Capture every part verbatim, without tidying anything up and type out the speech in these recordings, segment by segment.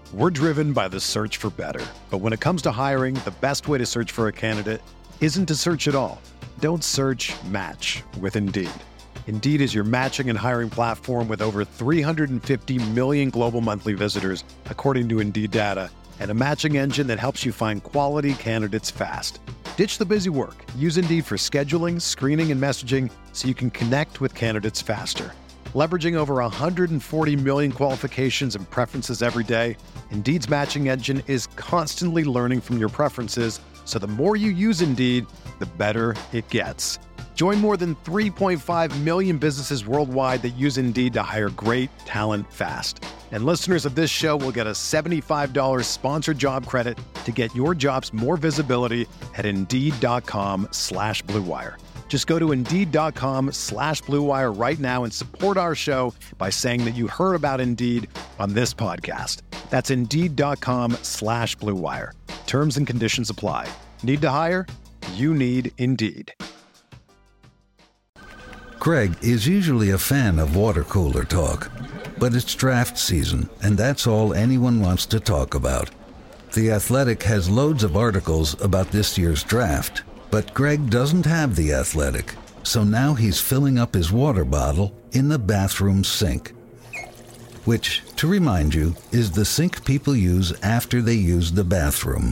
We're driven by the search for better. But when it comes to hiring, the best way to search for a candidate isn't to search at all. Don't search, match with Indeed. Indeed is your matching and hiring platform with over three hundred fifty million global monthly visitors, according to Indeed data, and a matching engine that helps you find quality candidates fast. Ditch the busy work. Use Indeed for scheduling, screening, and messaging so you can connect with candidates faster. Leveraging over one hundred forty million qualifications and preferences every day, Indeed's matching engine is constantly learning from your preferences, so the more you use Indeed, the better it gets. Join more than three point five million businesses worldwide that use Indeed to hire great talent fast. And listeners of this show will get a seventy-five dollars sponsored job credit to get your jobs more visibility at Indeed.com slash Blue Wire. Just go to Indeed.com slash Blue Wire right now and support our show by saying that you heard about Indeed on this podcast. That's Indeed.com slash Blue Wire. Terms and conditions apply. Need to hire? You need Indeed. Craig is usually a fan of water cooler talk, but it's draft season, and that's all anyone wants to talk about. The Athletic has loads of articles about this year's draft, but Greg doesn't have The Athletic, so now he's filling up his water bottle in the bathroom sink. Which, to remind you, is the sink people use after they use the bathroom.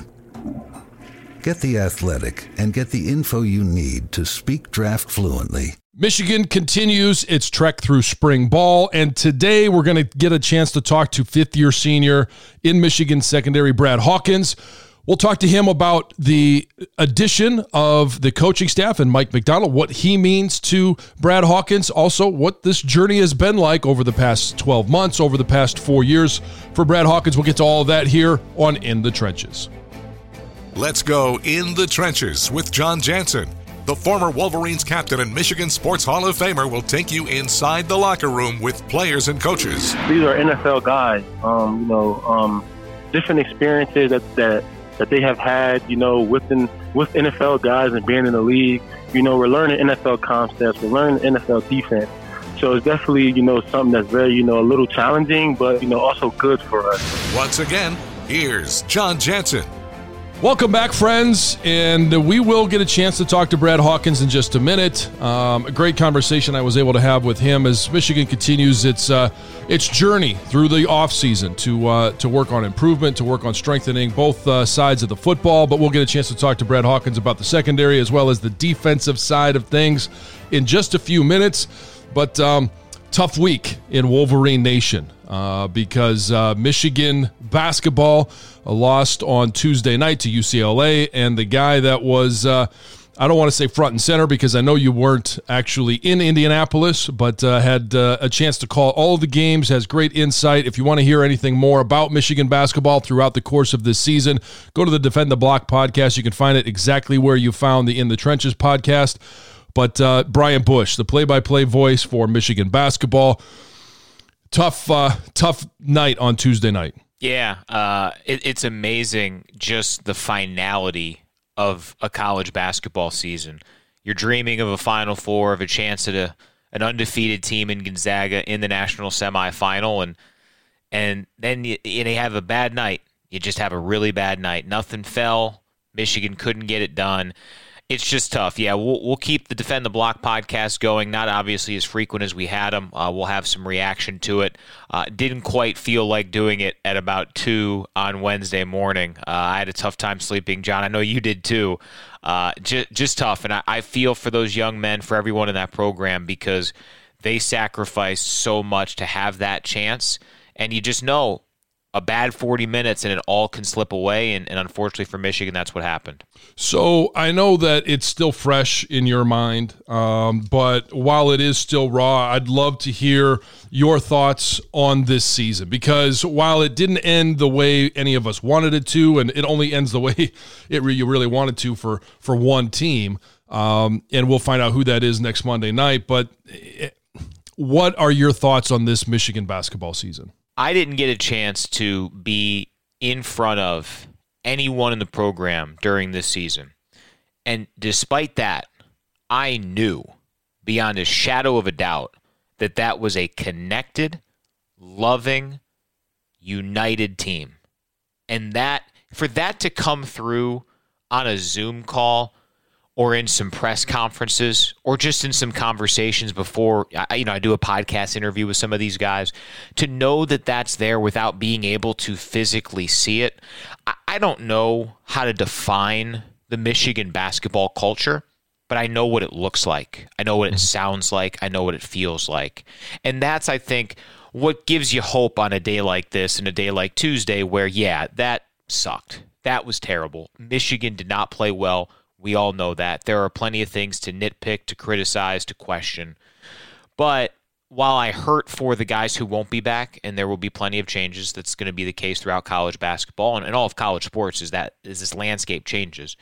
Get The Athletic and get the info you need to speak draft fluently. Michigan continues its trek through spring ball, and today we're going to get a chance to talk to fifth-year senior in Michigan secondary, Brad Hawkins. We'll talk to him about the addition of the coaching staff and Mike Macdonald, what he means to Brad Hawkins, also what this journey has been like over the past twelve months, over the past four years for Brad Hawkins. We'll get to all of that here on In the Trenches. Let's go in the trenches with John Jansen. The former Wolverines captain and Michigan Sports Hall of Famer will take you inside the locker room with players and coaches. These are N F L guys, um, you know, um, different experiences that, that that they have had, you know, within with N F L guys and being in the league. You know, we're learning N F L concepts, we're learning N F L defense. So it's definitely, you know, something that's very, you know, a little challenging, but, you know, also good for us. Once again, here's John Jansen. Welcome back, friends, and we will get a chance to talk to Brad Hawkins in just a minute. Um, a great conversation I was able to have with him as Michigan continues its uh, its journey through the offseason to uh, to work on improvement, to work on strengthening both uh, sides of the football. But we'll get a chance to talk to Brad Hawkins about the secondary as well as the defensive side of things in just a few minutes. But um, tough week in Wolverine Nation uh, because uh, Michigan basketball uh, lost on Tuesday night to U C L A, and the guy that was, uh, I don't want to say front and center because I know you weren't actually in Indianapolis, but uh, had uh, a chance to call all the games, has great insight. If you want to hear anything more about Michigan basketball throughout the course of this season, go to the Defend the Block podcast. You can find it exactly where you found the In the Trenches podcast. But uh, Brian Bush, the play-by-play voice for Michigan basketball, tough, uh, tough night on Tuesday night. Yeah, uh, it, it's amazing just the finality of a college basketball season. You're dreaming of a Final Four, of a chance at a an undefeated team in Gonzaga in the national semifinal, and and then you, you have a bad night. You just have a really bad night. Nothing fell. Michigan couldn't get it done. It's just tough. Yeah, we'll we'll keep the Defend the Block podcast going, not obviously as frequent as we had them. Uh, we'll have some reaction to it. Uh, didn't quite feel like doing it at about two on Wednesday morning. Uh, I had a tough time sleeping, John. I know you did too. Uh, just, just tough, and I, I feel for those young men, for everyone in that program, because they sacrificed so much to have that chance, and you just know a bad forty minutes and it all can slip away, and, and unfortunately for Michigan, that's what happened. So I know that it's still fresh in your mind, um, but while it is still raw, I'd love to hear your thoughts on this season, because while it didn't end the way any of us wanted it to, and it only ends the way it re- you really wanted to for, for one team, um, and we'll find out who that is next Monday night, but it, what are your thoughts on this Michigan basketball season? I didn't get a chance to be in front of anyone in the program during this season. And despite that, I knew beyond a shadow of a doubt that that was a connected, loving, united team. And that for that to come through on a Zoom call or in some press conferences or just in some conversations before, you know, I do a podcast interview with some of these guys, to know that that's there without being able to physically see it. I don't know how to define the Michigan basketball culture, but I know what it looks like. I know what it sounds like. I know what it feels like. And that's, I think, what gives you hope on a day like this and a day like Tuesday where, yeah, that sucked. That was terrible. Michigan did not play well. We all know that. There are plenty of things to nitpick, to criticize, to question. But while I hurt for the guys who won't be back, and there will be plenty of changes, that's going to be the case throughout college basketball and, and all of college sports, is that is this landscape changes.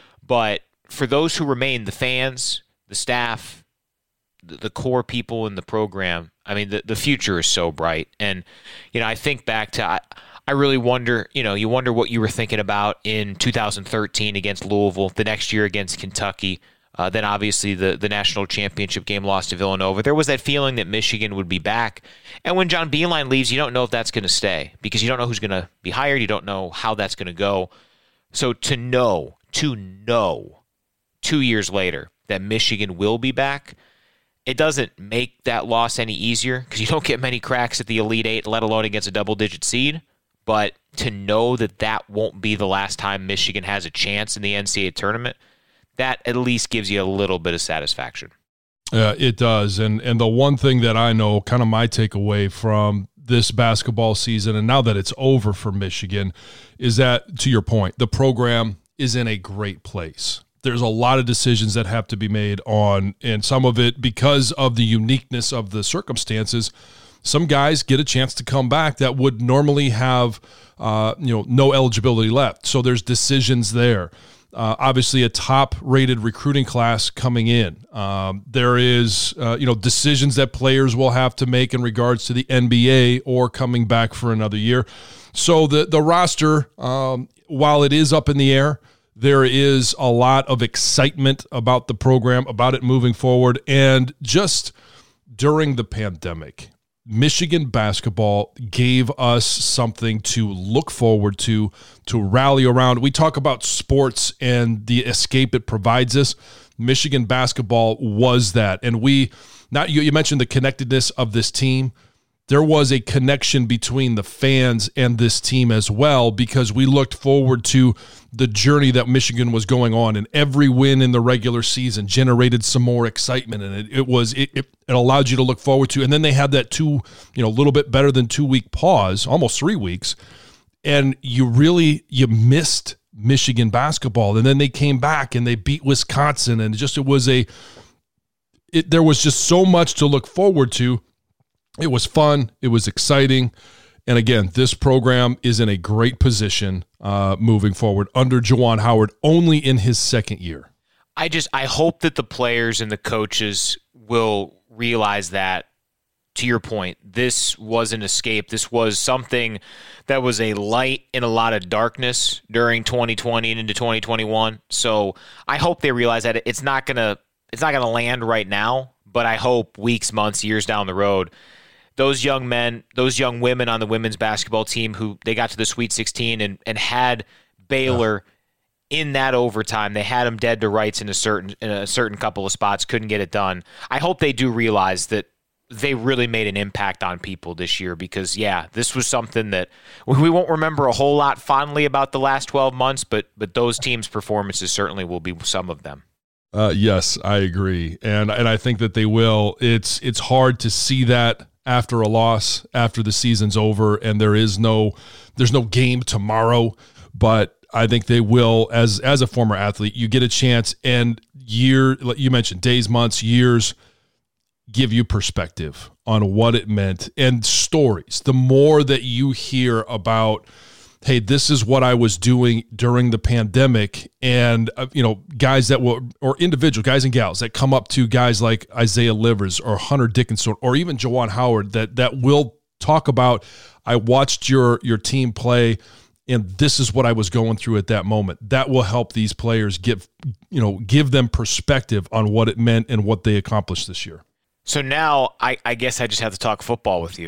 But for those who remain, the fans, the staff, the, the core people in the program, I mean, the, the future is so bright. And, you know, I think back to... I, I really wonder, you know, you wonder what you were thinking about in two thousand thirteen against Louisville, the next year against Kentucky, uh, then obviously the, the national championship game lost to Villanova. There was that feeling that Michigan would be back. And when John Beilein leaves, you don't know if that's going to stay because you don't know who's going to be hired. You don't know how that's going to go. So to know, to know two years later that Michigan will be back, it doesn't make that loss any easier because you don't get many cracks at the Elite Eight, let alone against a double-digit seed. But to know that that won't be the last time Michigan has a chance in the N C double A tournament, that at least gives you a little bit of satisfaction. Yeah, it does. And and the one thing that I know, kind of my takeaway from this basketball season, and now that it's over for Michigan, is that, to your point, the program is in a great place. There's a lot of decisions that have to be made on, and some of it because of the uniqueness of the circumstances, some guys get a chance to come back that would normally have, uh, you know, no eligibility left. So there's decisions there. Uh, obviously, a top-rated recruiting class coming in. Um, there is, uh, you know, decisions that players will have to make in regards to the N B A or coming back for another year. So the the roster, um, while it is up in the air, there is a lot of excitement about the program, about it moving forward, and just during the pandemic, Michigan basketball gave us something to look forward to, to rally around. We talk about sports and the escape it provides us. Michigan basketball was that. And we, not you, you mentioned the connectedness of this team. There was a connection between the fans and this team as well because we looked forward to the journey that Michigan was going on, and every win in the regular season generated some more excitement, and it, it was it, it it allowed you to look forward to. And then they had that two, you know, a little bit better than two week pause, almost three weeks, and you really you missed Michigan basketball, and then they came back and they beat Wisconsin, and just it was a it there was just so much to look forward to. It was fun. It was exciting. And again, this program is in a great position uh, moving forward under Juwan Howard, only in his second year. I just I hope that the players and the coaches will realize that, to your point, this was an escape. This was something that was a light in a lot of darkness during twenty twenty and into twenty twenty-one. So I hope they realize that it's not gonna it's not gonna land right now, but I hope weeks, months, years down the road, those young men, those young women on the women's basketball team who they got to the Sweet sixteen and, and had Baylor yeah. in that overtime. They had them dead to rights in a certain in a certain couple of spots, couldn't get it done. I hope they do realize that they really made an impact on people this year because, yeah, this was something that we won't remember a whole lot fondly about the last twelve months, but but those teams' performances certainly will be some of them. Uh, yes, I agree. And and I think that they will. It's it's hard to see that after a loss, after the season's over, and there is no there's no game tomorrow, but I think they will. As as a former athlete, you get a chance, and year you mentioned days, months, years give you perspective on what it meant and stories. The more that you hear about, hey, this is what I was doing during the pandemic, and uh, you know, guys that will, or individual guys and gals that come up to guys like Isaiah Livers or Hunter Dickinson or even Juwan Howard that that will talk about, I watched your your team play, and this is what I was going through at that moment. That will help these players give, you know, give them perspective on what it meant and what they accomplished this year. So now I, I guess I just have to talk football with you.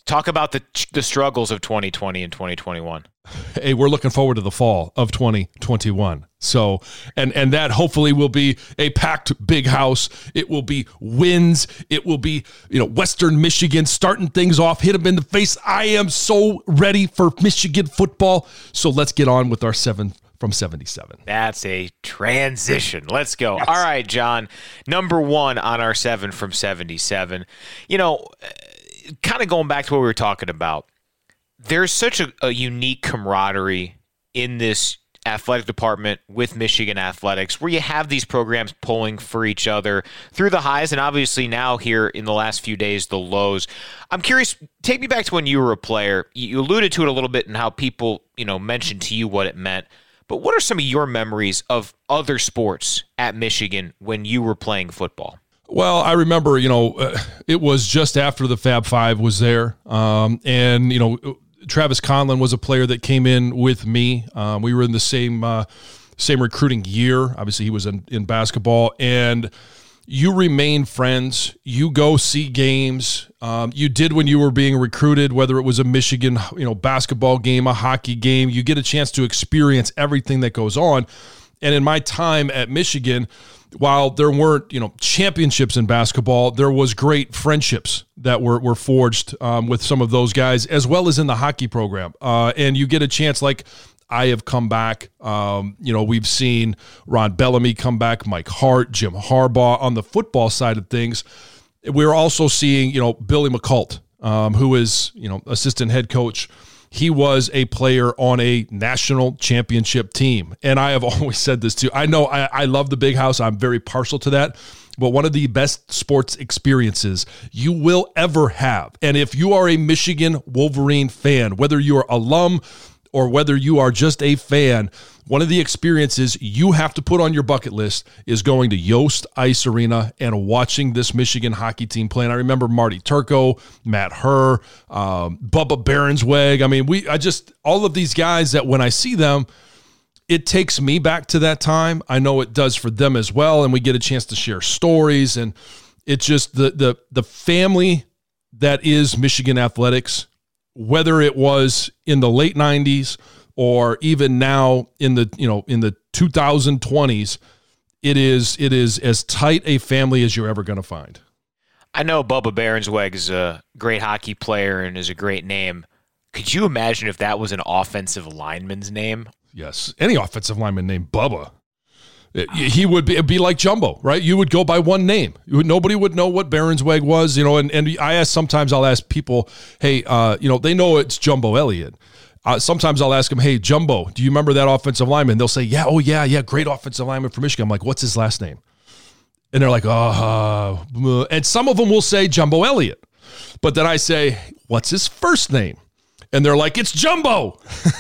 Talk about the the struggles of twenty twenty and twenty twenty-one. Hey, we're looking forward to the fall of twenty twenty-one. So, and and that hopefully will be a packed big house. It will be wins. It will be, you know, Western Michigan starting things off, hit them in the face. I am so ready for Michigan football. So let's get on with our seven from seventy-seven. That's a transition. Let's go. Yes. All right, John. Number one on our seven from seventy-seven. You know, kind of going back to what we were talking about, there's such a, a unique camaraderie in this athletic department with Michigan Athletics, where you have these programs pulling for each other through the highs and obviously now here in the last few days, the lows. I'm curious, take me back to when you were a player. You alluded to it a little bit and how people, you know, mentioned to you what it meant. But what are some of your memories of other sports at Michigan when you were playing football? Well, I remember, you know, uh, it was just after the Fab Five was there. Um, and, you know, Travis Conlon was a player that came in with me. Um, we were in the same uh, same recruiting year. Obviously, he was in, in basketball. And you remain friends. You go see games. Um, you did when you were being recruited, whether it was a Michigan, you know, basketball game, a hockey game. You get a chance to experience everything that goes on. And in my time at Michigan, while there weren't, you know, championships in basketball, there was great friendships that were were forged um, with some of those guys, as well as in the hockey program. Uh, and you get a chance, like I have come back. Um, you know, we've seen Ron Bellamy come back, Mike Hart, Jim Harbaugh. On the football side of things, we're also seeing, you know, Billy McCult, um, who is, you know, assistant head coach. He was a player on a national championship team. And I have always said this too. I know I, I love the big house. I'm very partial to that. But one of the best sports experiences you will ever have. And if you are a Michigan Wolverine fan, whether you're alum or whether you are just a fan, one of the experiences you have to put on your bucket list is going to Yost Ice Arena and watching this Michigan hockey team play. And I remember Marty Turco, Matt Herr, um, Bubba Behrensweg. I mean, we, I just, all of these guys that when I see them, it takes me back to that time. I know it does for them as well. And we get a chance to share stories. And it's just the, the, the family that is Michigan athletics, whether it was in the late nineties or even now in the, you know, in the two thousand twenties, it is it is as tight a family as you're ever going to find. I know Bubba Behrensweg is a great hockey player and is a great name. Could you imagine if that was an offensive lineman's name? Yes, any offensive lineman named Bubba. He would be, it'd be like Jumbo, right? You would go by one name. You would, nobody would know what Behrensweg was, you know. And, and I ask sometimes I'll ask people, hey, uh, you know, they know it's Jumbo Elliott. Uh, sometimes I'll ask them, hey, Jumbo, do you remember that offensive lineman? They'll say, yeah, oh yeah, yeah, great offensive lineman for Michigan. I'm like, what's his last name? And they're like, oh, uh, and some of them will say Jumbo Elliott, but then I say, what's his first name? And they're like, it's Jumbo.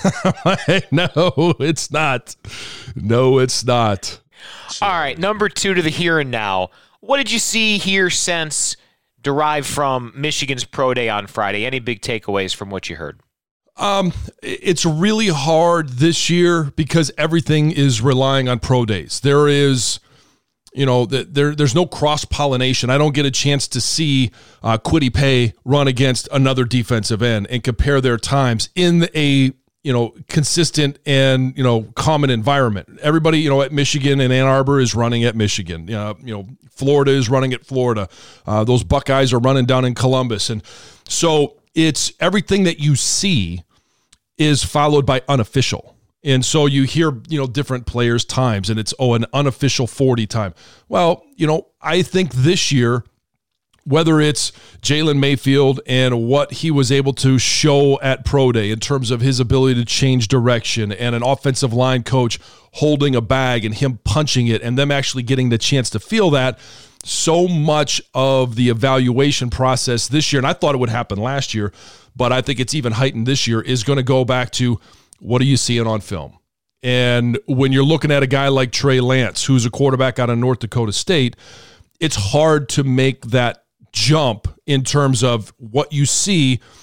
No, it's not. No, it's not. All right, number two to the here and now. What did you see, hear, sense, derive from Michigan's Pro Day on Friday? Any big takeaways from what you heard? Um, it's really hard this year because everything is relying on pro days. There is, you know, there there's no cross-pollination. I don't get a chance to see uh, Kwity Paye run against another defensive end and compare their times in a, you know, consistent and, you know, common environment. Everybody, you know, at Michigan and Ann Arbor is running at Michigan. You know, you know Florida is running at Florida. Uh, those Buckeyes are running down in Columbus. And so it's everything that you see is followed by unofficial. And so you hear, you know, different players' times, and it's, oh, an unofficial forty time. Well, you know, I think this year, whether it's Jalen Mayfield and what he was able to show at Pro Day in terms of his ability to change direction and an offensive line coach holding a bag and him punching it and them actually getting the chance to feel that, so much of the evaluation process this year, and I thought it would happen last year, but I think it's even heightened this year, is going to go back to what are you seeing on film? And when you're looking at a guy like Trey Lance, who's a quarterback out of North Dakota State, it's hard to make that jump in terms of what you see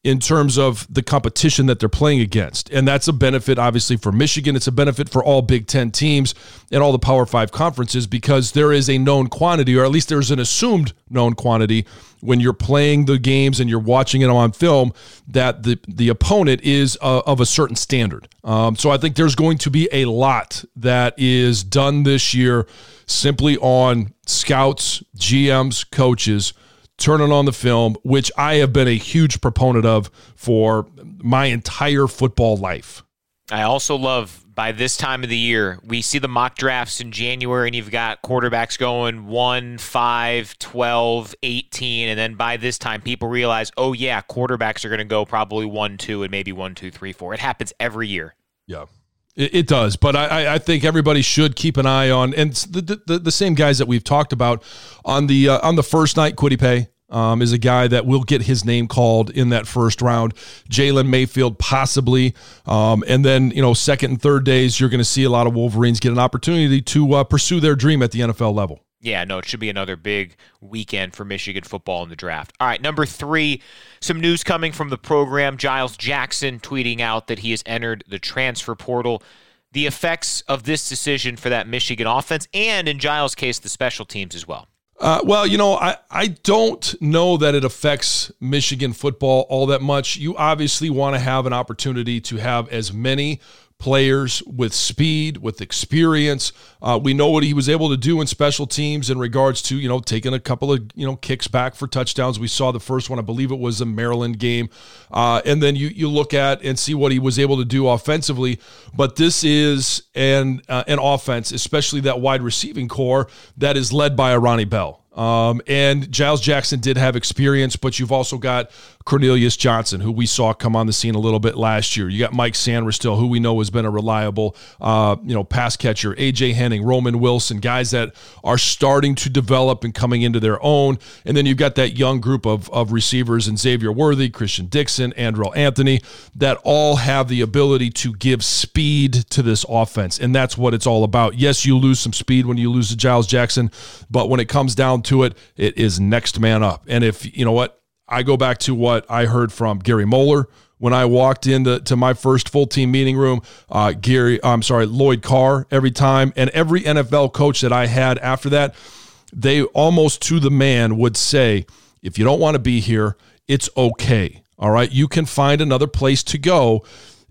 in terms of the competition that they're playing against. And that's a benefit, obviously, for Michigan. It's a benefit for all Big Ten teams and all the Power Five conferences because there is a known quantity, or at least there's an assumed known quantity when you're playing the games and you're watching it on film, that the, the opponent is uh, of a certain standard. Um, so I think there's going to be a lot that is done this year simply on scouts, G Ms, coaches, turning on the film, which I have been a huge proponent of for my entire football life. I also love, by this time of the year, we see the mock drafts in January, and you've got quarterbacks going one, five, twelve, eighteen, and then by this time, people realize, oh, yeah, quarterbacks are going to go probably one, two, and maybe one, two, three, four. It happens every year. Yeah. It, it does, but I, I think everybody should keep an eye on, and the the, the same guys that we've talked about on the uh, on the first night. Kwity Paye um, is a guy that will get his name called in that first round. Jalen Mayfield possibly, um, and then you know second and third days you're going to see a lot of Wolverines get an opportunity to uh, pursue their dream at the N F L level. Yeah, no, it should be another big weekend for Michigan football in the draft. All right, number three, some news coming from the program. Giles Jackson tweeting out that he has entered the transfer portal. The effects of this decision for that Michigan offense, and in Giles' case, the special teams as well. Uh, well, you know, I, I don't know that it affects Michigan football all that much. You obviously want to have an opportunity to have as many players with speed, with experience. Uh, we know what he was able to do in special teams in regards to, you know, taking a couple of, you know, kicks back for touchdowns. We saw the first one, I believe it was a Maryland game. Uh, and then you you look at and see what he was able to do offensively. But this is an, uh, an offense, especially that wide receiving core, that is led by a Ronnie Bell. Um, and Giles Jackson did have experience, but you've also got Cornelius Johnson, who we saw come on the scene a little bit last year. You got Mike Sanders still, who we know has been a reliable, uh, you know, pass catcher. A J Henning, Roman Wilson, guys that are starting to develop and coming into their own. And then you've got that young group of of receivers in Xavier Worthy, Christian Dixon, Andrell Anthony, that all have the ability to give speed to this offense. And that's what it's all about. Yes, you lose some speed when you lose to Giles Jackson, but when it comes down to it, it is next man up. And if, you know what, I go back to what I heard from Gary Moeller when I walked into to my first full team meeting room, uh, Gary, I'm sorry, Lloyd Carr every time, and every N F L coach that I had after that, they almost to the man would say, if you don't want to be here, it's okay. All right, you can find another place to go.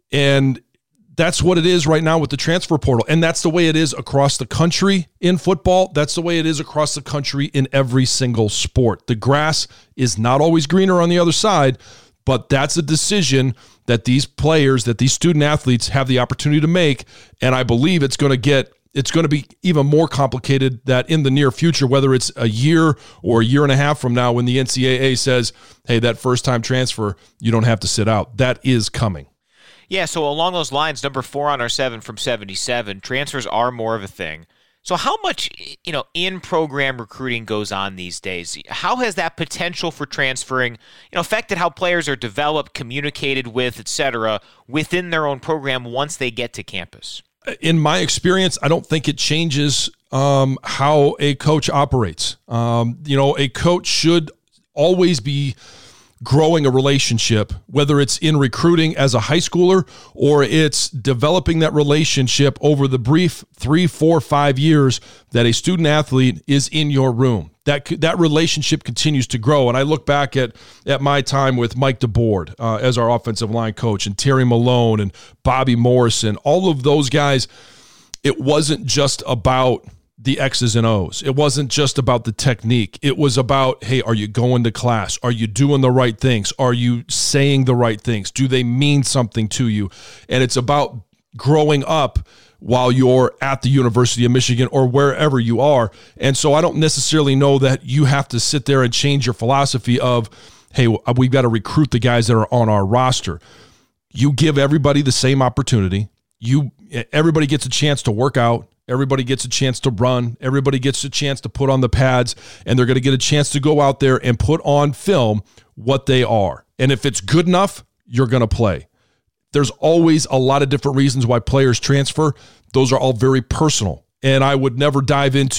And that's what it is right now with the transfer portal. And that's the way it is across the country in football. That's the way it is across the country in every single sport. The grass is not always greener on the other side, but that's a decision that these players, that these student athletes have the opportunity to make. And I believe it's going to get, it's going to be even more complicated that in the near future, whether it's a year or a year and a half from now when the N C double A says, hey, that first time transfer, you don't have to sit out. That is coming. Yeah, so along those lines, number four on our seven from seventy-seven, transfers are more of a thing. So how much, you know, in-program recruiting goes on these days? How has that potential for transferring, you know, affected how players are developed, communicated with, et cetera, within their own program once they get to campus? In my experience, I don't think it changes um, how a coach operates. Um, you know, a coach should always be growing a relationship, whether it's in recruiting as a high schooler or it's developing that relationship over the brief three, four, five years that a student athlete is in your room. That that relationship continues to grow. And I look back at at my time with Mike DeBoard uh, as our offensive line coach, and Terry Malone and Bobby Morrison, all of those guys. It wasn't just about the X's and O's. It wasn't just about the technique. It was about, hey, are you going to class? Are you doing the right things? Are you saying the right things? Do they mean something to you? And it's about growing up while you're at the University of Michigan or wherever you are. And so I don't necessarily know that you have to sit there and change your philosophy of, hey, we've got to recruit the guys that are on our roster. You give everybody the same opportunity. You everybody gets a chance to work out. Everybody gets a chance to run. Everybody gets a chance to put on the pads, and they're going to get a chance to go out there and put on film what they are. And if it's good enough, you're going to play. There's always a lot of different reasons why players transfer. Those are all very personal. And I would never dive into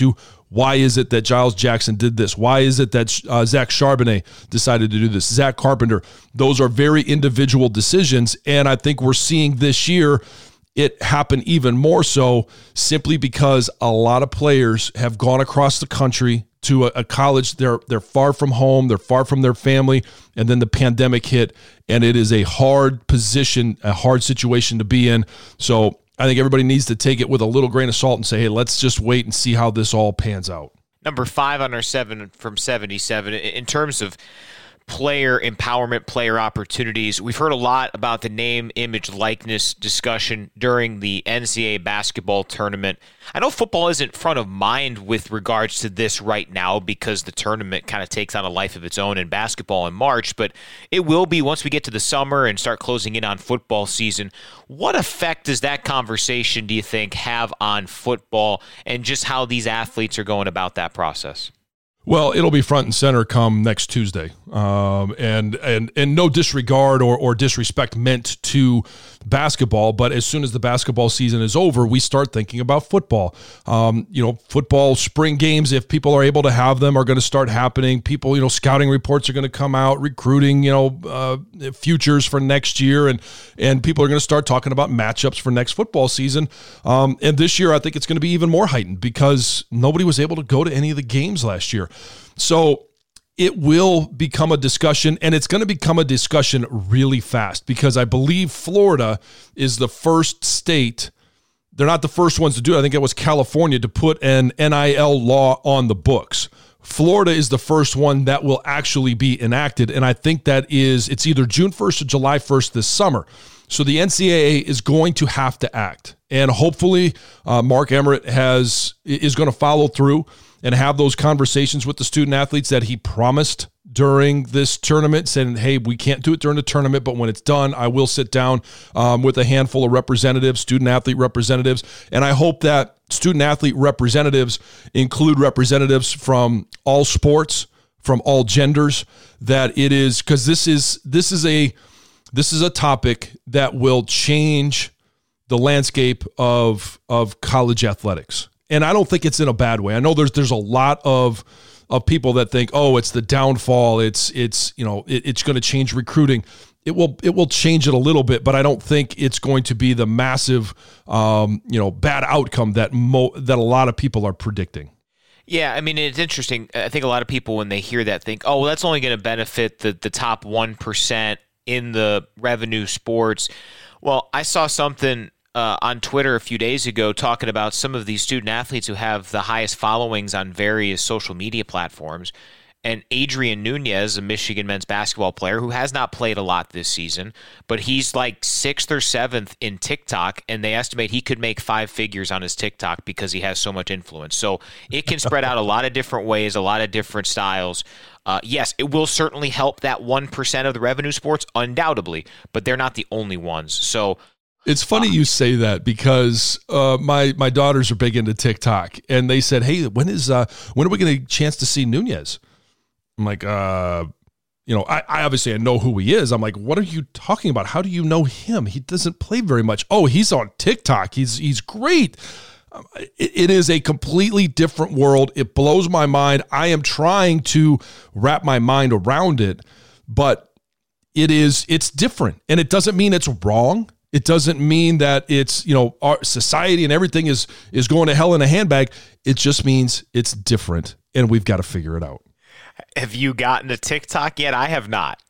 Why is it that Giles Jackson did this? Why is it that uh, Zach Charbonnet decided to do this? Zach Carpenter. Those are very individual decisions, and I think we're seeing this year it happen even more so simply because a lot of players have gone across the country to a, a college. They're they're far from home, they're far from their family, and then the pandemic hit, and it is a hard position, a hard situation to be in. So I think everybody needs to take it with a little grain of salt and say, hey, let's just wait and see how this all pans out. Number five on our seven from seventy-seven, in terms of player empowerment, player opportunities, we've heard a lot about the name, image, likeness discussion during the N C double A basketball tournament. I know football isn't front of mind with regards to this right now because the tournament kind of takes on a life of its own in basketball in March, but it will be once we get to the summer and start closing in on football season. What effect does that conversation, do you think, have on football and just how these athletes are going about that process? Well, it'll be front and center come next Tuesday, um, and and and no disregard or or disrespect meant to basketball, but as soon as the basketball season is over, we start thinking about football. Um, you know, football spring games, if people are able to have them, are going to start happening. People, you know, scouting reports are going to come out, recruiting, you know, uh, futures for next year, and and people are going to start talking about matchups for next football season. Um, and this year, I think it's going to be even more heightened because nobody was able to go to any of the games last year. So it will become a discussion, and it's going to become a discussion really fast because I believe Florida is the first state. They're not the first ones to do it. I think it was California to put an N I L law on the books. Florida is the first one that will actually be enacted, and I think that is it's either June first or July first this summer. So the N C double A is going to have to act, and hopefully uh, Mark Emmert has is going to follow through and have those conversations with the student athletes that he promised during this tournament, saying, hey, we can't do it during the tournament, but when it's done, I will sit down um, with a handful of representatives, student athlete representatives, and I hope that student athlete representatives include representatives from all sports, from all genders, that it is, because this is this is a this is a topic that will change the landscape of of college athletics. And I don't think it's in a bad way. I know there's there's a lot of of people that think, oh, it's the downfall. It's it's you know it, it's going to change recruiting. It will it will change it a little bit, but I don't think it's going to be the massive um, you know bad outcome that mo- that a lot of people are predicting. Yeah, I mean, it's interesting. I think a lot of people, when they hear that, think, oh, well, that's only going to benefit the the top one percent in the revenue sports. Well, I saw something Uh, on Twitter a few days ago talking about some of these student athletes who have the highest followings on various social media platforms. And Adrian Nunez, a Michigan men's basketball player who has not played a lot this season, but he's like sixth or seventh in TikTok, and they estimate he could make five figures on his TikTok because he has so much influence. So it can spread out a lot of different ways, a lot of different styles. Uh, yes, it will certainly help that one percent of the revenue sports, undoubtedly, but they're not the only ones. So it's funny you say that because uh, my my daughters are big into TikTok, and they said, "Hey, when is uh, when are we going to get a chance to see Nunez?" I'm like, uh, you know, I, I obviously I know who he is. I'm like, what are you talking about? How do you know him? He doesn't play very much. Oh, he's on TikTok. He's he's great. Um, it, it is a completely different world. It blows my mind. I am trying to wrap my mind around it, but it is it's different, and it doesn't mean it's wrong. It doesn't mean that it's, you know, our society and everything is is going to hell in a handbag. It just means it's different, and we've got to figure it out. Have you gotten a TikTok yet? I have not.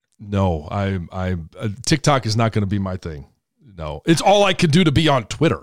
No, I, I, uh, TikTok is not going to be my thing. No, it's all I can do to be on Twitter,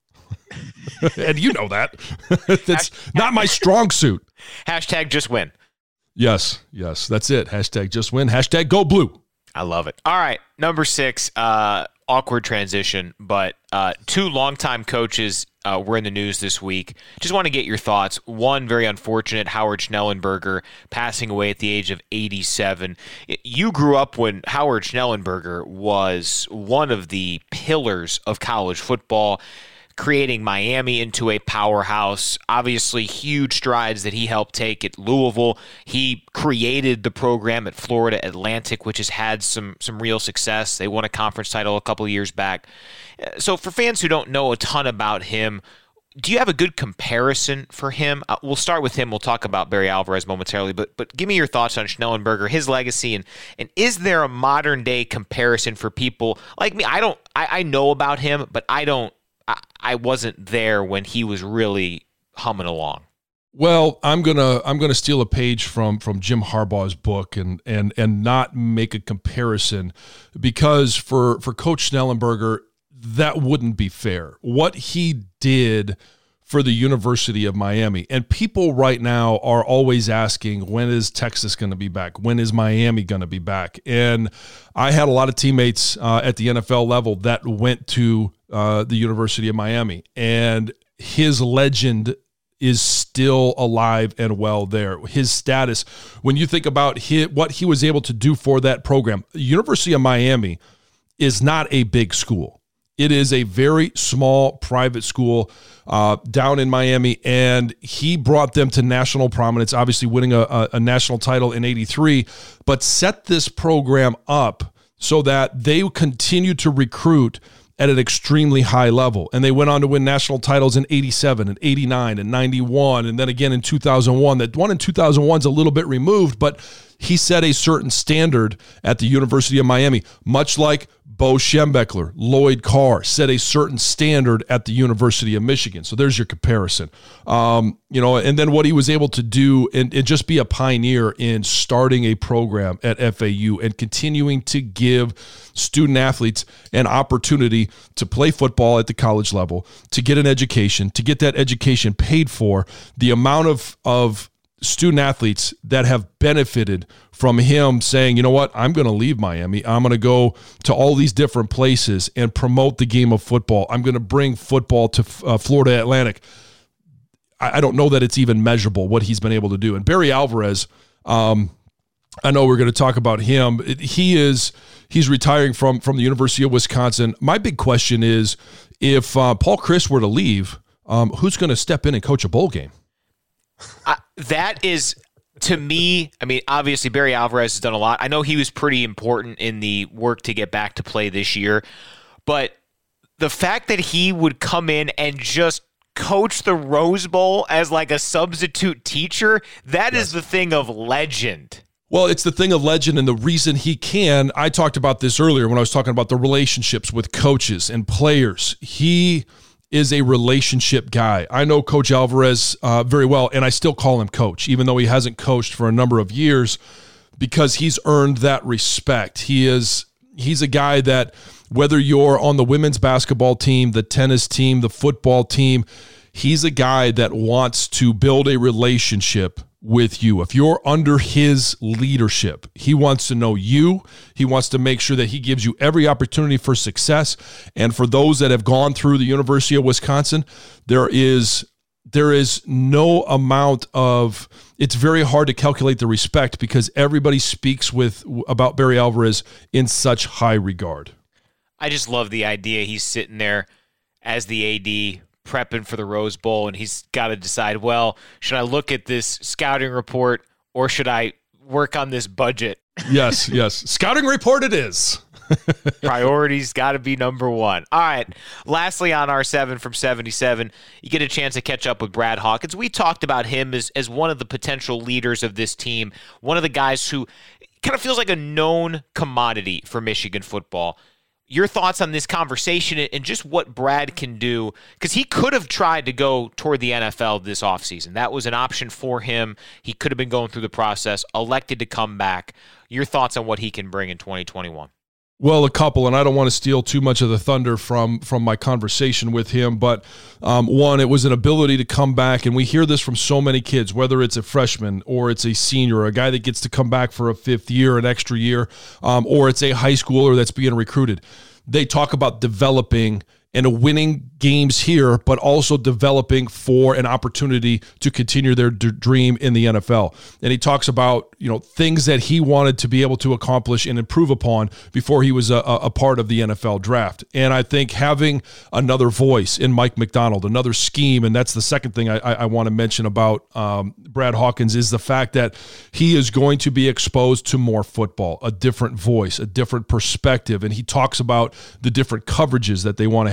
and you know that. That's not my strong suit. Hashtag just win. Yes, yes, that's it. Hashtag just win. Hashtag go blue. I love it. All right, number six. Uh, awkward transition, but uh, two longtime coaches uh, were in the news this week. Just want to get your thoughts. One, very unfortunate, Howard Schnellenberger passing away at the age of eighty-seven. You grew up when Howard Schnellenberger was one of the pillars of college football, creating Miami into a powerhouse. Obviously, huge strides that he helped take at Louisville. He created the program at Florida Atlantic, which has had some some real success. They won a conference title a couple of years back. So for fans who don't know a ton about him, do you have a good comparison for him? Uh, we'll start with him. We'll talk about Barry Alvarez momentarily, but but give me your thoughts on Schnellenberger, his legacy, and and is there a modern day comparison for people like me? I don't. I, I know about him, but I don't. I, I wasn't there when he was really humming along. Well, I'm gonna I'm gonna steal a page from from Jim Harbaugh's book and and and not make a comparison, because for for Coach Schnellenberger, that wouldn't be fair. What he did for the University of Miami, and people right now are always asking, when is Texas going to be back? When is Miami going to be back? And I had a lot of teammates uh, at the N F L level that went to uh, the University of Miami, and his legend is still alive and well there. His status, when you think about his, what he was able to do for that program, University of Miami is not a big school. It is a very small private school uh, down in Miami, and he brought them to national prominence, obviously winning a, a, a national title in eighty-three, but set this program up so that they continue to recruit at an extremely high level. And they went on to win national titles in eighty-seven and eighty-nine and ninety-one, and then again in two thousand one. That one in two thousand one is a little bit removed, but he set a certain standard at the University of Miami, much like Bo Schembechler, Lloyd Carr set a certain standard at the University of Michigan. So there's your comparison. Um, you know, and then what he was able to do and, and just be a pioneer in starting a program at F A U and continuing to give student athletes an opportunity to play football at the college level, to get an education, to get that education paid for. The amount of, of student athletes that have benefited from him saying, you know what, I'm going to leave Miami. I'm going to go to all these different places and promote the game of football. I'm going to bring football to uh, Florida Atlantic. I, I don't know that it's even measurable what he's been able to do. And Barry Alvarez, um, I know we're going to talk about him. It, he is he's retiring from from the University of Wisconsin. My big question is, if uh, Paul Chryst were to leave, um, who's going to step in and coach a bowl game? Uh, that is, to me, I mean, obviously Barry Alvarez has done a lot. I know he was pretty important in the work to get back to play this year, but the fact that he would come in and just coach the Rose Bowl as like a substitute teacher, that yes. is the thing of legend. Well, it's the thing of legend, and the reason he can, I talked about this earlier when I was talking about the relationships with coaches and players. He is a relationship guy. I know Coach Alvarez uh, very well, and I still call him coach, even though he hasn't coached for a number of years, because he's earned that respect. He is he's a guy that, whether you're on the women's basketball team, the tennis team, the football team, he's a guy that wants to build a relationship with you. If you're under his leadership, he wants to know you. He wants to make sure that he gives you every opportunity for success. And for those that have gone through the University of Wisconsin, there is there is no amount of, it's very hard to calculate the respect, because everybody speaks with about Barry Alvarez in such high regard. I just love the idea he's sitting there as the A D prepping for the Rose Bowl, and he's got to decide, well, should I look at this scouting report or should I work on this budget? Yes, yes. Scouting report it is. Priorities got to be number one. All right. Lastly, on our seven from seventy-seven, you get a chance to catch up with Brad Hawkins. We talked about him as, as one of the potential leaders of this team, one of the guys who kind of feels like a known commodity for Michigan football. Your thoughts on this conversation and just what Brad can do, because he could have tried to go toward the N F L this offseason. That was an option for him. He could have been going through the process, elected to come back. Your thoughts on what he can bring in twenty twenty-one? Well, a couple, and I don't want to steal too much of the thunder from from my conversation with him, but um, one, it was an ability to come back, and we hear this from so many kids, whether it's a freshman or it's a senior, a guy that gets to come back for a fifth year, an extra year, um, or it's a high schooler that's being recruited. They talk about developing and winning games here, but also developing for an opportunity to continue their d- dream in the N F L. And he talks about, you know, things that he wanted to be able to accomplish and improve upon before he was a, a part of the N F L draft. And I think having another voice in Mike Macdonald, another scheme, and that's the second thing I, I, I want to mention about um, Brad Hawkins, is the fact that he is going to be exposed to more football, a different voice, a different perspective. And he talks about the different coverages that they want to have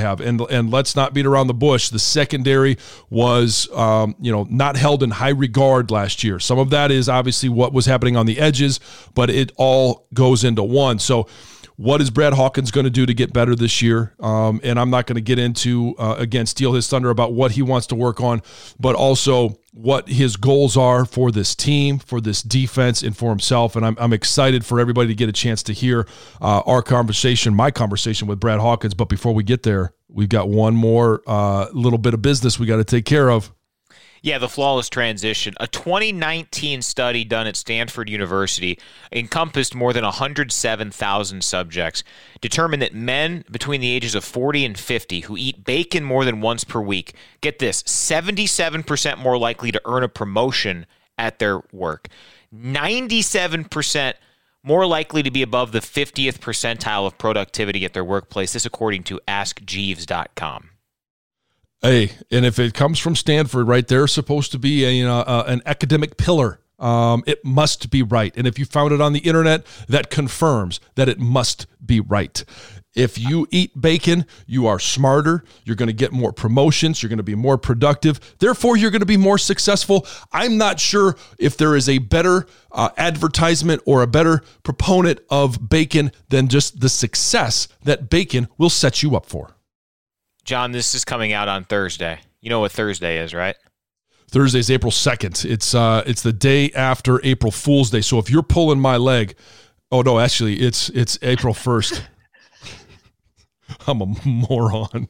have. And and let's not beat around the bush. The secondary was, um, you know, not held in high regard last year. Some of that is obviously what was happening on the edges, but it all goes into one. So what is Brad Hawkins going to do to get better this year? Um, and I'm not going to get into, uh, again, steal his thunder about what he wants to work on, but also what his goals are for this team, for this defense, and for himself. And I'm, I'm excited for everybody to get a chance to hear uh, our conversation, my conversation with Brad Hawkins. But before we get there, we've got one more uh, little bit of business we got to take care of. Yeah, the flawless transition. A twenty nineteen study done at Stanford University encompassed more than one hundred seven thousand subjects, determined that men between the ages of forty and fifty who eat bacon more than once per week, get this, seventy-seven percent more likely to earn a promotion at their work, ninety-seven percent more likely to be above the fiftieth percentile of productivity at their workplace. This according to ask jeeves dot com. Hey, and if it comes from Stanford, right, they're supposed to be a, you know, uh, an academic pillar. Um, it must be right. And if you found it on the internet, that confirms that it must be right. If you eat bacon, you are smarter. You're going to get more promotions. You're going to be more productive. Therefore, you're going to be more successful. I'm not sure if there is a better uh, advertisement or a better proponent of bacon than just the success that bacon will set you up for. John, this is coming out on Thursday. You know what Thursday is, right? Thursday's April second. It's uh, it's the day after April Fool's Day. So if you're pulling my leg, oh no, actually, it's it's April first. I'm a moron.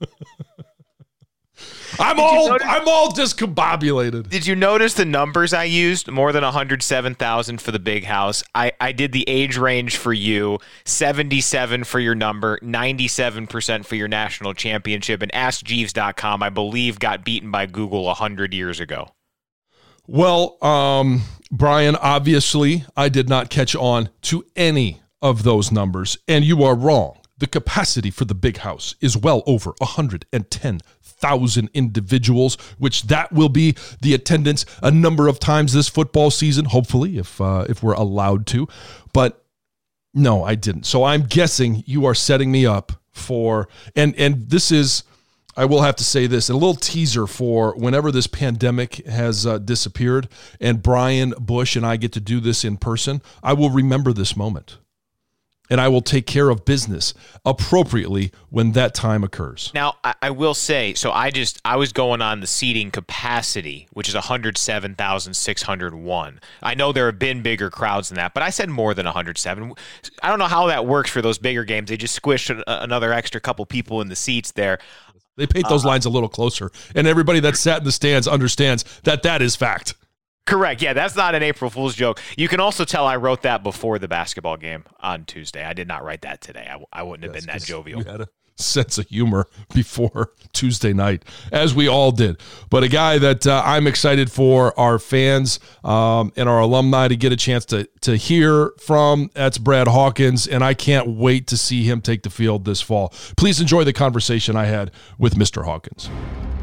I'm Did all notice- I'm all discombobulated. Did you notice the numbers I used? More than one hundred seven thousand for the big house. I, I did the age range for you, seventy-seven for your number, ninety-seven percent for your national championship, and ask jeeves dot com, I believe, got beaten by Google one hundred years ago. Well, um, Brian, obviously, I did not catch on to any of those numbers, and you are wrong. The capacity for the big house is well over one hundred ten thousand individuals, which that will be the attendance a number of times this football season, hopefully, if uh, if we're allowed to. But no, I didn't. So I'm guessing you are setting me up for, and and this is, I will have to say this, a little teaser for whenever this pandemic has uh, disappeared and Brian Bush and I get to do this in person, I will remember this moment. And I will take care of business appropriately when that time occurs. Now, I, I will say, so I just, I was going on the seating capacity, which is one hundred seven thousand six hundred one. I know there have been bigger crowds than that, but I said more than one hundred seven. I don't know how that works for those bigger games. They just squished a, another extra couple people in the seats there. They paint those uh, lines a little closer, and everybody that sat in the stands understands that that is fact. Correct. Yeah, that's not an April Fool's joke. You can also tell I wrote that before the basketball game on Tuesday. I did not write that today. I, I wouldn't have yes, been that jovial. You had a sense of humor before Tuesday night, as we all did. But a guy that uh, I'm excited for our fans um, and our alumni to get a chance to, to hear from, that's Brad Hawkins, and I can't wait to see him take the field this fall. Please enjoy the conversation I had with Mister Hawkins.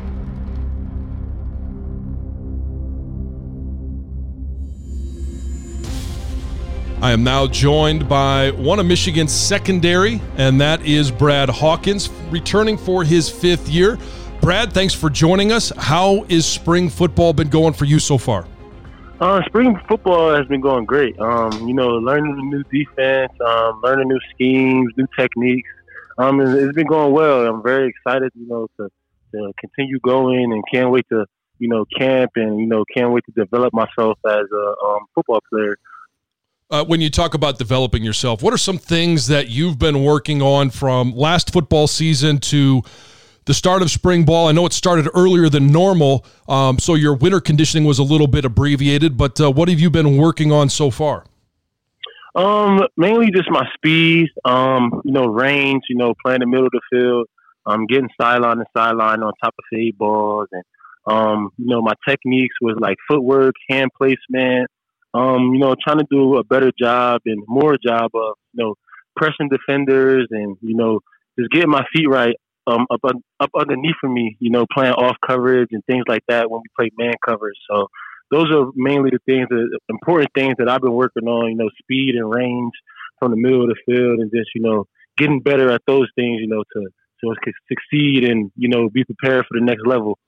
I am now joined by one of Michigan's secondary, and that is Brad Hawkins, returning for his fifth year. Brad, thanks for joining us. How is spring football been going for you so far? Uh, spring football has been going great. Um, you know, learning a new defense, um, learning new schemes, new techniques. Um, it's, it's been going well. I'm very excited, you know, to, to continue going, and can't wait to, you know, camp, and, you know, can't wait to develop myself as a um, football player. Uh, when you talk about developing yourself, what are some things that you've been working on from last football season to the start of spring ball? I know it started earlier than normal, um, so your winter conditioning was a little bit abbreviated, but uh, what have you been working on so far? Um, mainly just my speed, um, you know, range, you know, playing the middle of the field, um, getting sideline to sideline on top of fade balls, and, um, you know, my techniques was like footwork, hand placement, Um, you know, trying to do a better job and more job of, you know, pressing defenders, and, you know, just getting my feet right um, up up underneath of me, you know, playing off coverage and things like that when we play man coverage. So those are mainly the things, the important things that I've been working on, you know, speed and range from the middle of the field, and just, you know, getting better at those things, you know, to, so it can succeed and, you know, be prepared for the next level.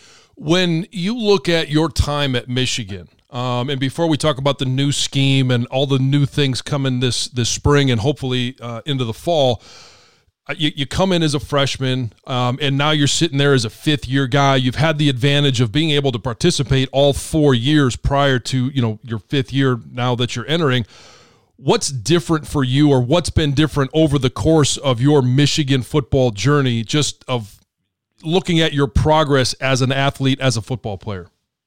When you look at your time at Michigan, um, and before we talk about the new scheme and all the new things coming this this spring and hopefully uh, into the fall, you, you come in as a freshman, um, and now you're sitting there as a fifth-year guy. You've had the advantage of being able to participate all four years prior to, you know, your fifth year now that you're entering. What's different for you, or what's been different over the course of your Michigan football journey, just of looking at your progress as an athlete, as a football player?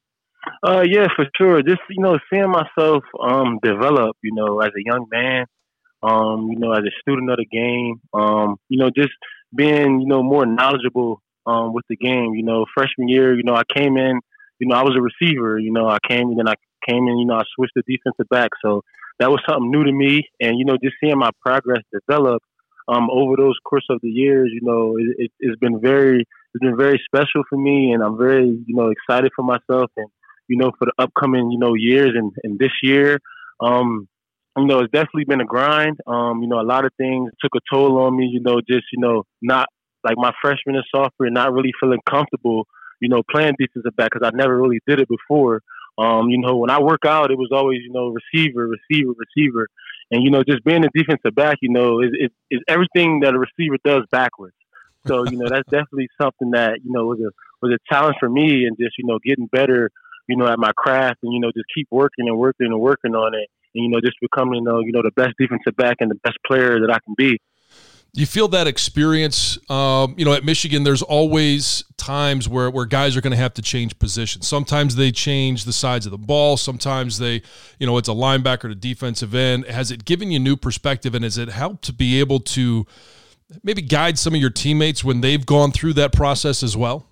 Uh, yeah, for sure. Just, you know, seeing myself um, develop, you know, as a young man, um, you know, as a student of the game, um, you know, just being, you know, more knowledgeable um, with the game. You know, freshman year, you know, I came in, you know, I was a receiver. You know, I came and then I came in, you know, I switched to defensive back. So that was something new to me. And, you know, just seeing my progress develop um, over those course of the years, you know, it, it, it's been very, it's been very special for me. And I'm very, you know, excited for myself and, you know, for the upcoming, you know, years and, and this year. Um, you know, it's definitely been a grind. Um, you know, a lot of things took a toll on me, you know, just, you know, not like my freshman and sophomore, not really feeling comfortable, you know, playing defensive back because I never really did it before. Um, you know, when I work out, it was always, you know, receiver, receiver, receiver. And, you know, just being a defensive back, you know, is, is, is everything that a receiver does backwards. So, you know, that's definitely something that, you know, was a, was a challenge for me, and just, you know, getting better, you know, at my craft, and, you know, just keep working and working and working on it. And, you know, just becoming, you know, you know, the best defensive back and the best player that I can be. Do you feel that experience, um, you know, at Michigan, there's always times where, where guys are going to have to change positions. Sometimes they change the sides of the ball. Sometimes they, you know, it's a linebacker to defensive end. Has it given you new perspective, and has it helped to be able to maybe guide some of your teammates when they've gone through that process as well?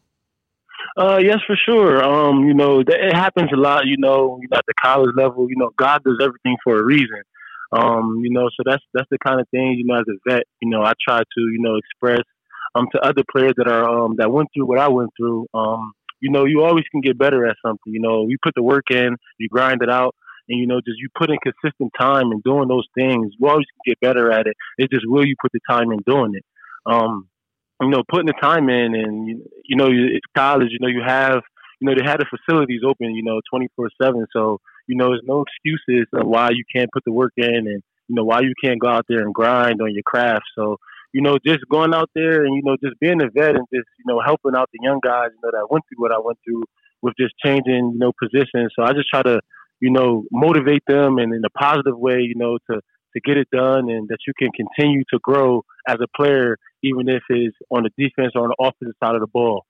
Uh, yes, for sure. Um, you know, it happens a lot, you know, at the college level. You know, God does everything for a reason. Um, you know, so that's that's the kind of thing, you know, as a vet, you know, I try to, you know, express um to other players that are um that went through what I went through. Um, you know, you always can get better at something. You know, you put the work in, you grind it out, and, you know, just you put in consistent time in doing those things. You always can get better at it. It's just will you put the time in doing it. Um, you know, putting the time in, and, you know, it's college, you know, you have, you know, they had the facilities open, you know, twenty-four seven. So, you know, there's no excuses of why you can't put the work in, and, you know, why you can't go out there and grind on your craft. So, you know, just going out there and, you know, just being a vet and just, you know, helping out the young guys, you know, that went through what I went through with just changing, you know, positions. So I just try to, you know, motivate them, and in a positive way, you know, to, to get it done, and that you can continue to grow as a player, even if it's on the defense or on the offensive side of the ball.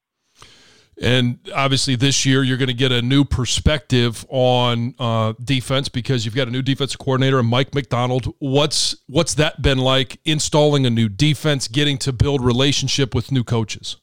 And obviously this year you're going to get a new perspective on uh, defense, because you've got a new defensive coordinator and Mike Macdonald. What's what's that been like, installing a new defense, getting to build relationship with new coaches?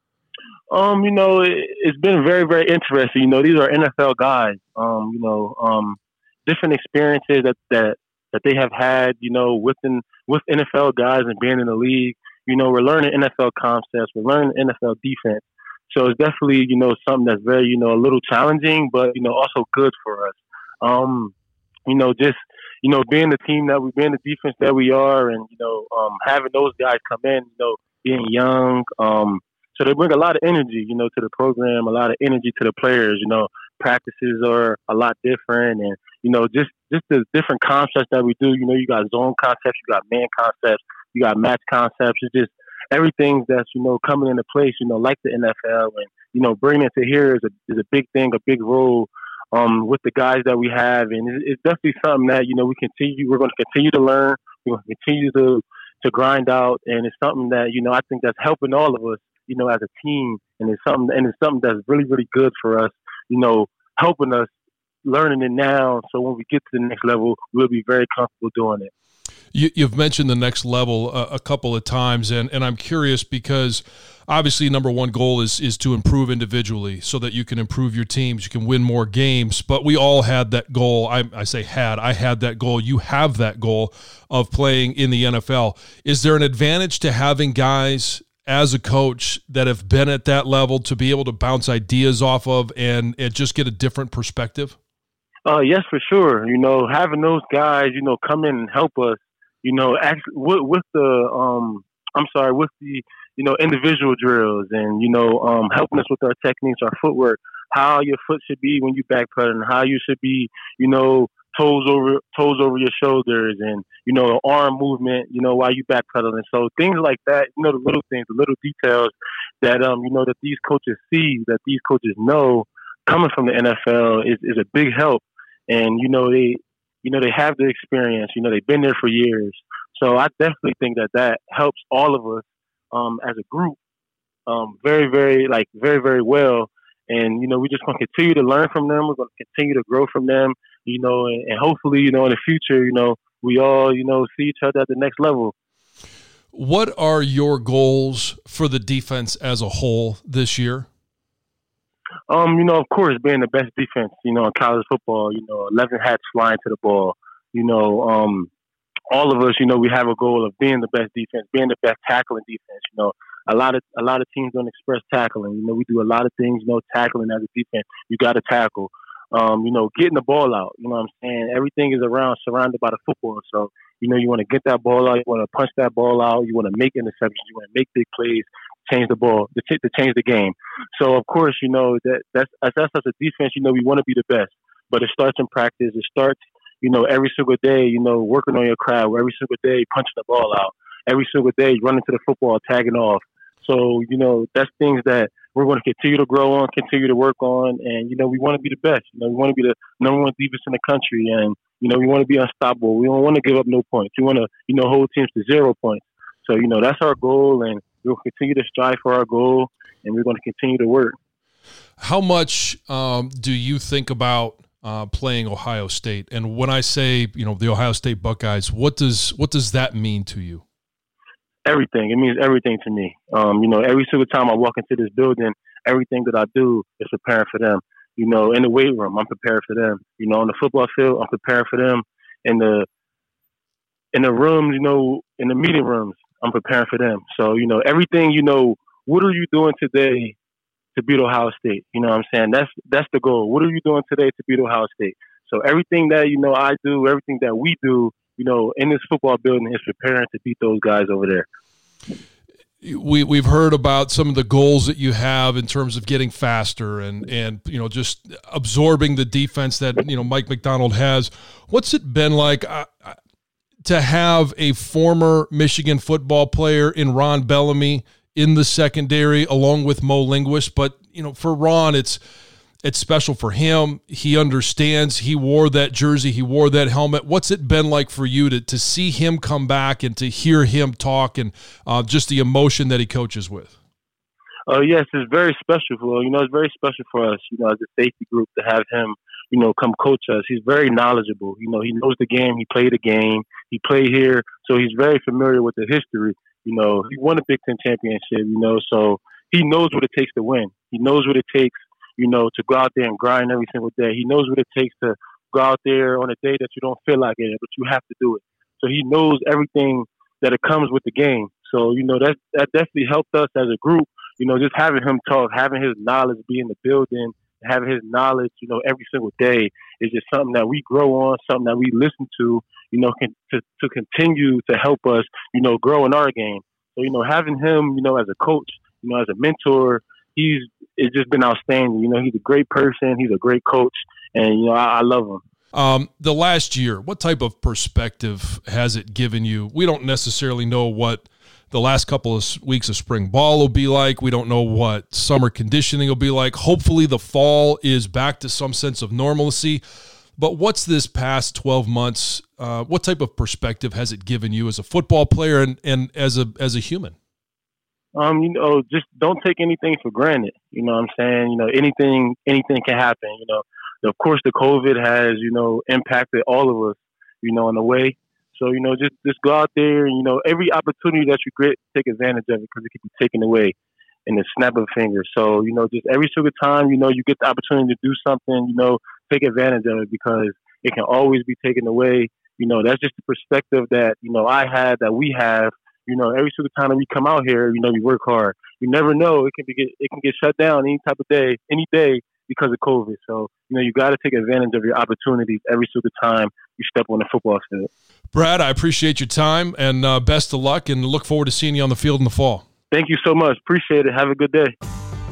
Um, you know, it, it's been very, very interesting. You know, these are N F L guys. Um, you know, um, different experiences that, that that they have had. You know, within with N F L guys and being in the league. You know, we're learning N F L concepts. We're learning N F L defense. So it's definitely, you know, something that's very, you know, a little challenging, but, you know, also good for us. Um, you know, just, you know, being the team that we, being the defense that we are, and, you know, um, having those guys come in, you know, being young. Um, so they bring a lot of energy, you know, to the program, a lot of energy to the players. You know, practices are a lot different, and, you know, just, just the different concepts that we do. You know, you got zone concepts, you got man concepts, you got match concepts. It's just everything that's, you know, coming into place, you know, like the N F L, and, you know, bringing it to here is a, is a big thing, a big role um, with the guys that we have. And it, it's definitely something that, you know, we continue, we're going to continue to learn. We're going to continue to, to grind out. And it's something that, you know, I think that's helping all of us, you know, as a team. And it's something, and it's something that's really, really good for us, you know, helping us learning it now. So when we get to the next level, we'll be very comfortable doing it. You, you've mentioned the next level a, a couple of times, and, and I'm curious because obviously number one goal is is to improve individually so that you can improve your teams, you can win more games, but we all had that goal. I, I say had, I had that goal. You have that goal of playing in the N F L. Is there an advantage to having guys as a coach that have been at that level to be able to bounce ideas off of and, and just get a different perspective? Uh, yes, for sure. You know, having those guys, you know, come in and help us, you know, actually with, with the um I'm sorry, with the, you know, individual drills and, you know, um, helping us with our techniques, our footwork, how your foot should be when you backpedaling, how you should be, you know, toes over toes over your shoulders and, you know, arm movement, you know, while you backpedaling. So things like that, you know, the little things, the little details that, um, you know, that these coaches see, that these coaches know coming from the N F L is, is a big help. And, you know, they, you know, they have the experience, you know, they've been there for years. So I definitely think that that helps all of us um, as a group um, very, very, like, very, very well. And, you know, we're just going to continue to learn from them. We're going to continue to grow from them, you know, and, and hopefully, you know, in the future, you know, we all, you know, see each other at the next level. What are your goals for the defense as a whole this year? Um, you know, of course, being the best defense, you know, in college football, you know, eleven hats flying to the ball, you know, um, all of us, you know, we have a goal of being the best defense, being the best tackling defense. You know, a lot of a lot of teams don't express tackling. You know, we do a lot of things. You know, tackling as a defense, you got to tackle. Um, you know, getting the ball out. You know what I'm saying? Everything is around surrounded by the football. So, you know, you want to get that ball out. You want to punch that ball out. You want to make interceptions. You want to make big plays, change the ball, to, t- to change the game. So, of course, you know that that's as us as a defense. You know, we want to be the best, but it starts in practice. It starts, you know, every single day, you know, working on your craft, every single day punching the ball out, every single day running to the football, tagging off. So, you know, that's things that we're going to continue to grow on, continue to work on. And, you know, we want to be the best. You know, we want to be the number one defense in the country. And, you know, we want to be unstoppable. We don't want to give up no points. We want to, you know, hold teams to zero points. So, you know, that's our goal. And we'll continue to strive for our goal. And we're going to continue to work. How much um, do you think about Uh, playing Ohio State? And when I say, you know, the Ohio State Buckeyes, what does what does that mean to you? Everything. It means everything to me. Um, you know, every single time I walk into this building, everything that I do is preparing for them. You know, in the weight room, I'm prepared for them. You know, on the football field, I'm preparing for them. In the in the rooms, you know, in the meeting rooms, I'm preparing for them. So, you know, everything, you know, what are you doing today to beat Ohio State? You know what I'm saying? That's that's the goal. What are you doing today to beat Ohio State? So everything that, you know, I do, everything that we do, you know, in this football building is preparing to beat those guys over there. We, we've heard about some of the goals that you have in terms of getting faster and, and, you know, just absorbing the defense that, you know, Mike Macdonald has. What's it been like uh, to have a former Michigan football player in Ron Bellamy in the secondary along with Mo Linguist? But, you know, for Ron, it's it's special for him. He understands. He wore that jersey. He wore that helmet. What's it been like for you to to see him come back and to hear him talk and uh, just the emotion that he coaches with? Oh, uh, yes, it's very special. For, you know, it's very special for us, you know, as a safety group to have him, you know, come coach us. He's very knowledgeable. You know, he knows the game. He played the game. He played here. So he's very familiar with the history. You know, he won a Big Ten championship, you know, so he knows what it takes to win. He knows what it takes, you know, to go out there and grind every single day. He knows what it takes to go out there on a day that you don't feel like it, but you have to do it. So he knows everything that it comes with the game. So, you know, that, that definitely helped us as a group, you know, just having him talk, having his knowledge be in the building, having his knowledge, you know, every single day is just something that we grow on, something that we listen to, you know, can, to, to continue to help us, you know, grow in our game. So, you know, having him, you know, as a coach, you know, as a mentor, he's it's just been outstanding. You know, he's a great person. He's a great coach. And, you know, I, I love him. Um, the last year, what type of perspective has it given you? We don't necessarily know what the last couple of weeks of spring ball will be like. We don't know what summer conditioning will be like. Hopefully the fall is back to some sense of normalcy. But what's this past twelve months, uh, what type of perspective has it given you as a football player and, and as a as a human? Um, you know, just don't take anything for granted. You know what I'm saying? You know, anything anything can happen. You know, of course, the COVID has, you know, impacted all of us, you know, in a way. So, you know, just, just go out there and, you know, every opportunity that you get, take advantage of it because it can be taken away in the snap of a finger. So, you know, just every single time, you know, you get the opportunity to do something, you know, take advantage of it because it can always be taken away. You know, that's just the perspective that, you know, I had, that we have. You know, every single time that we come out here, you know, we work hard. You never know. It can be get, it can get shut down any type of day, any day because of COVID. So, you know, you got to take advantage of your opportunities every single time you step on the football field. Brad, I appreciate your time, and uh, best of luck, and look forward to seeing you on the field in the fall. Thank you so much. Appreciate it. Have a good day.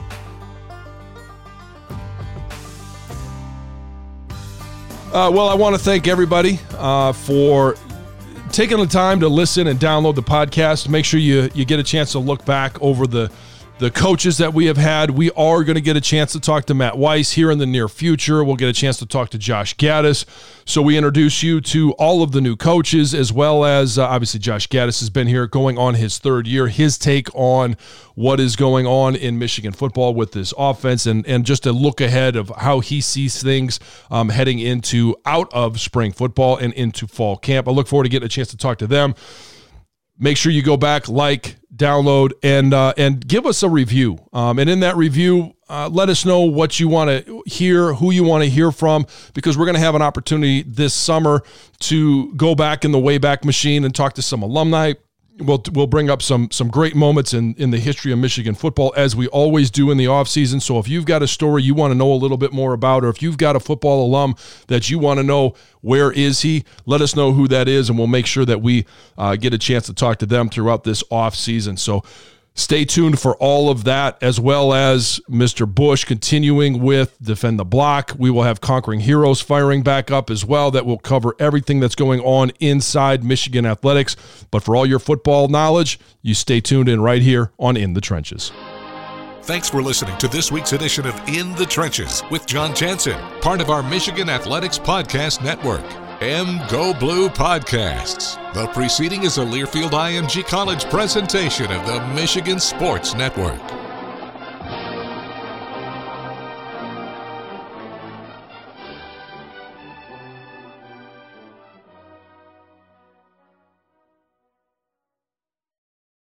Uh, well, I want to thank everybody uh, for taking the time to listen and download the podcast. Make sure you, you get a chance to look back over the The coaches that we have had. We are going to get a chance to talk to Matt Weiss here in the near future. We'll get a chance to talk to Josh Gaddis. So we introduce you to all of the new coaches, as well as uh, obviously Josh Gaddis has been here going on his third year. His take on what is going on in Michigan football with this offense, and, and just a look ahead of how he sees things um, heading into out of spring football and into fall camp. I look forward to getting a chance to talk to them. Make sure you go back, like, download, and uh, and give us a review. Um, and in that review, uh, let us know what you want to hear, who you want to hear from, because we're going to have an opportunity this summer to go back in the Wayback Machine and talk to some alumni. We'll we'll bring up some some great moments in, in the history of Michigan football, as we always do in the offseason. So if you've got a story you want to know a little bit more about, or if you've got a football alum that you want to know where is he, let us know who that is, and we'll make sure that we uh, get a chance to talk to them throughout this offseason. So stay tuned for all of that, as well as Mister Bush continuing with Defend the Block. We will have Conquering Heroes firing back up as well. That will cover everything that's going on inside Michigan athletics. But for all your football knowledge, you stay tuned in right here on In the Trenches. Thanks for listening to this week's edition of In the Trenches with John Jansen, part of our Michigan Athletics Podcast Network. M Go Blue Podcasts. The preceding is a Learfield I M G College presentation of the Michigan Sports Network.